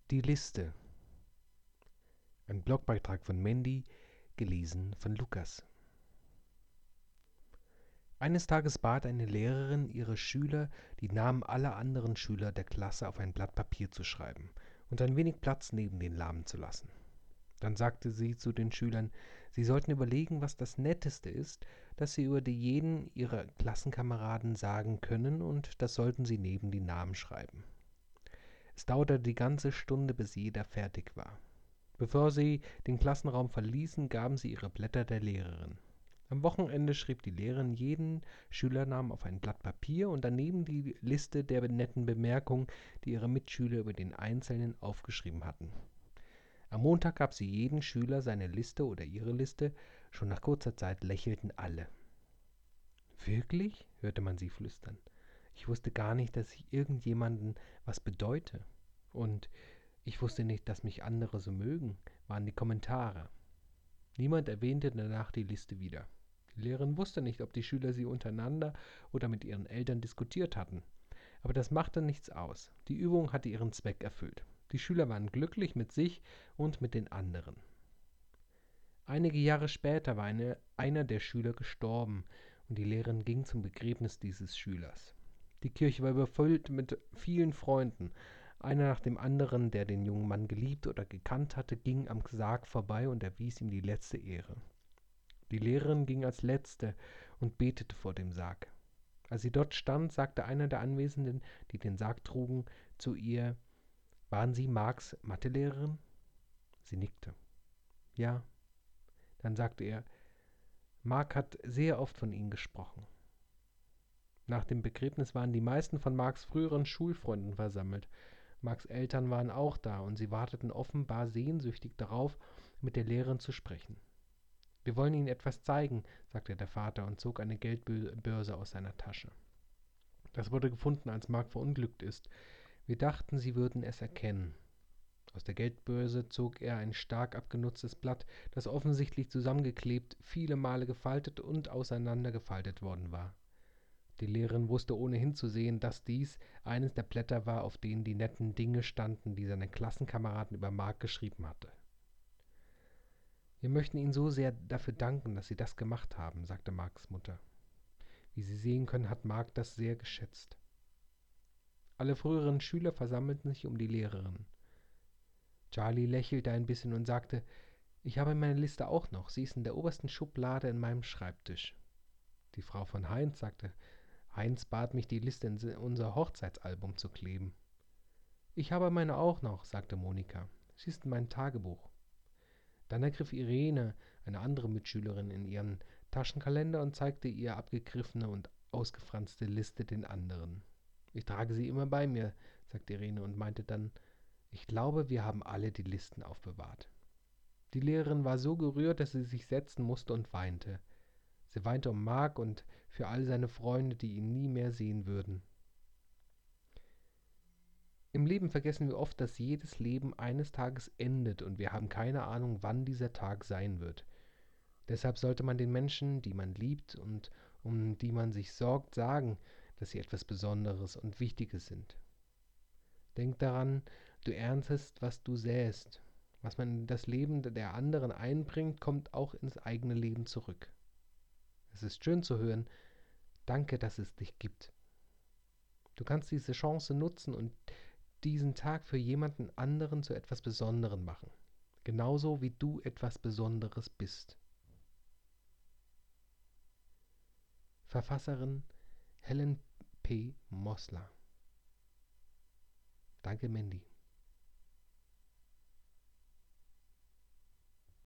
Die Liste. Ein Blogbeitrag von Mandy, gelesen von Lukas. Eines Tages bat eine Lehrerin ihre Schüler, die Namen aller anderen Schüler der Klasse auf ein Blatt Papier zu schreiben und ein wenig Platz neben den Namen zu lassen. Dann sagte sie zu den Schülern, sie sollten überlegen, was das Netteste ist, das sie über jeden ihrer Klassenkameraden sagen können, und das sollten sie neben die Namen schreiben. Es dauerte die ganze Stunde, bis jeder fertig war. Bevor sie den Klassenraum verließen, gaben sie ihre Blätter der Lehrerin. Am Wochenende schrieb die Lehrerin jeden Schülernamen auf ein Blatt Papier und daneben die Liste der netten Bemerkungen, die ihre Mitschüler über den Einzelnen aufgeschrieben hatten. Am Montag gab sie jedem Schüler seine Liste oder ihre Liste. Schon nach kurzer Zeit lächelten alle. »Wirklich?«, hörte man sie flüstern. »Ich wusste gar nicht, dass ich irgendjemanden was bedeute. Und ich wusste nicht, dass mich andere so mögen«, waren die Kommentare. Niemand erwähnte danach die Liste wieder. Die Lehrerin wusste nicht, ob die Schüler sie untereinander oder mit ihren Eltern diskutiert hatten. Aber das machte nichts aus. Die Übung hatte ihren Zweck erfüllt. Die Schüler waren glücklich mit sich und mit den anderen. Einige Jahre später war einer der Schüler gestorben und die Lehrerin ging zum Begräbnis dieses Schülers. Die Kirche war überfüllt mit vielen Freunden. Einer nach dem anderen, der den jungen Mann geliebt oder gekannt hatte, ging am Sarg vorbei und erwies ihm die letzte Ehre. Die Lehrerin ging als Letzte und betete vor dem Sarg. Als sie dort stand, sagte einer der Anwesenden, die den Sarg trugen, zu ihr: »Waren Sie Marks Mathelehrerin?« Sie nickte. »Ja.« Dann sagte er: »Mark hat sehr oft von Ihnen gesprochen.« Nach dem Begräbnis waren die meisten von Marks früheren Schulfreunden versammelt. Marks Eltern waren auch da und sie warteten offenbar sehnsüchtig darauf, mit der Lehrerin zu sprechen. »Wir wollen Ihnen etwas zeigen«, sagte der Vater und zog eine Geldbörse aus seiner Tasche. »Das wurde gefunden, als Mark verunglückt ist. Wir dachten, Sie würden es erkennen.« Aus der Geldbörse zog er ein stark abgenutztes Blatt, das offensichtlich zusammengeklebt, viele Male gefaltet und auseinandergefaltet worden war. Die Lehrerin wusste ohne hinzusehen, dass dies eines der Blätter war, auf denen die netten Dinge standen, die seine Klassenkameraden über Mark geschrieben hatte. »Wir möchten Ihnen so sehr dafür danken, dass Sie das gemacht haben«, sagte Marks Mutter. Wie Sie sehen können, hat Mark das sehr geschätzt. Alle früheren Schüler versammelten sich um die Lehrerin. Charlie lächelte ein bisschen und sagte: »Ich habe meine Liste auch noch. Sie ist in der obersten Schublade in meinem Schreibtisch.« Die Frau von Heinz sagte: »Heinz bat mich, die Liste in unser Hochzeitsalbum zu kleben.« »Ich habe meine auch noch«, sagte Monika. »Sie ist in meinem Tagebuch.« Dann ergriff Irene, eine andere Mitschülerin, in ihren Taschenkalender und zeigte ihr abgegriffene und ausgefranste Liste den anderen. »Ich trage sie immer bei mir«, sagte Irene und meinte dann: »Ich glaube, wir haben alle die Listen aufbewahrt.« Die Lehrerin war so gerührt, dass sie sich setzen musste und weinte. Sie weinte um Mark und für all seine Freunde, die ihn nie mehr sehen würden. Im Leben vergessen wir oft, dass jedes Leben eines Tages endet und wir haben keine Ahnung, wann dieser Tag sein wird. Deshalb sollte man den Menschen, die man liebt und um die man sich sorgt, sagen, dass sie etwas Besonderes und Wichtiges sind. Denk daran, du erntest, was du säst. Was man in das Leben der anderen einbringt, kommt auch ins eigene Leben zurück. Es ist schön zu hören: Danke, dass es dich gibt. Du kannst diese Chance nutzen und diesen Tag für jemanden anderen zu etwas Besonderem machen. Genauso wie du etwas Besonderes bist. Verfasserin Helen P. Mosler. Danke, Mandy.